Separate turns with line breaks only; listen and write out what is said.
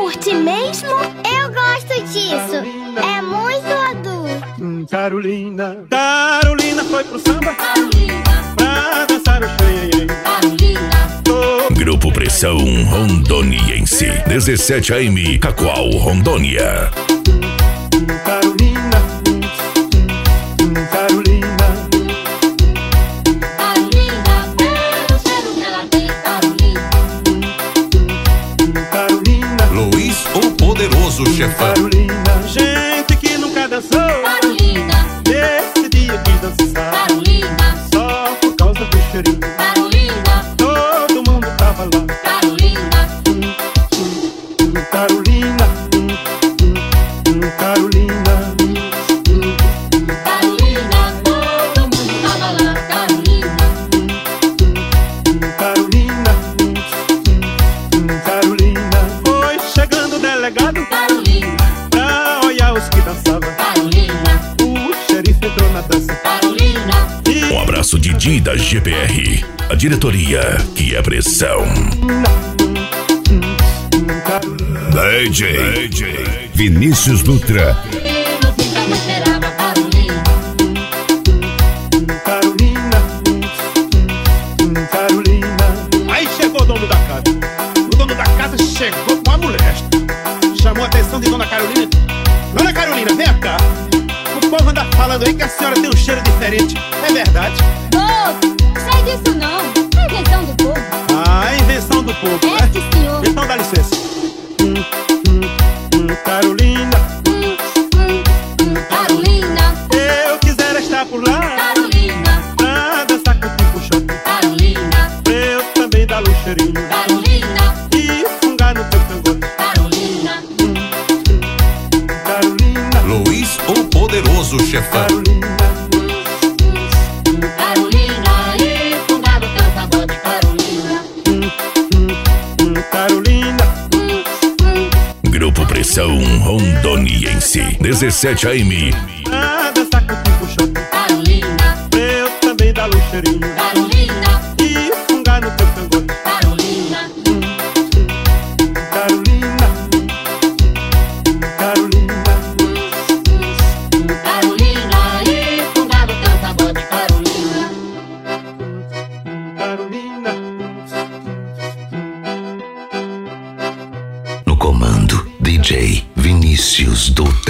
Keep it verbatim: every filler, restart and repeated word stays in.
curte mesmo? Eu gosto disso. É muito adulto.
Hum, Carolina, Carolina foi pro samba.
Carolina,
pra dançar o xenhenhen.
Carolina.
Oh,
Grupo Pressão Rondoniense, dezessete A M, Cacoal, Rondônia.
hum, Carolina, hum, hum, Carolina.
Carolina, pelo cheiro que ela tem, Carolina.
hum, Carolina,
Luiz, o poderoso chefão.
Carolina. Gente que nunca dançou,
Carolina,
nesse dia quis dançar.
Carolina,
Só por causa do cheirinho,
Carolina,
todo mundo tava lá.
Carolina,
Hum, hum, Carolina, hum, hum, hum, Carolina.
Carolina, todo mundo tava lá, Carolina.
hum, Carolina, hum, hum, Carolina. Foi chegando o delegado
Carolina,
pra olhar os que dançavam.
Carolina,
O xerife entrou na dança
Carolina,
e
Um abraço Didi da G P R, a diretoria que é pressão. D J Vinícius Dutra.
eu não fica me esperava, Carolina.
Carolina, hum, Carolina. Aí chegou o dono da casa. O dono da casa chegou com a mulher. Chamou a atenção de Dona Carolina. Dona Carolina, vem cá. O povo anda falando aí que a senhora tem um cheiro diferente. É verdade?
Oh, sai disso não. É invenção do povo.
Ah, invenção do povo,
É,
né?
sim, senhor.
Então dá licença. Hum, hum, hum, Carolina,
Hum, hum, hum,
Carolina,
eu quiser estar por lá
Carolina,
pra dançar contigo o shopping.
Carolina,
Pra eu também dar o cheirinho
Carolina,
e fungar no teu cangote.
Carolina,
Carolina,
Luiz, o poderoso chefão.
Carolina,
Carolina, e fundado teu pagode, Carolina.
hum, Carolina,
Grupo Pressão Rondoniense, dezessete A M.
pra dançar contigo o shopping.
Carolina,
Pra eu também dar o cheirinho
Carolina,
e fungar no teu cangote.
Carolina,
Carolina, Carolina,
Carolina, e fundado teu pagode, Carolina.
Carolina.
No comando, D J Vinícius Dutra.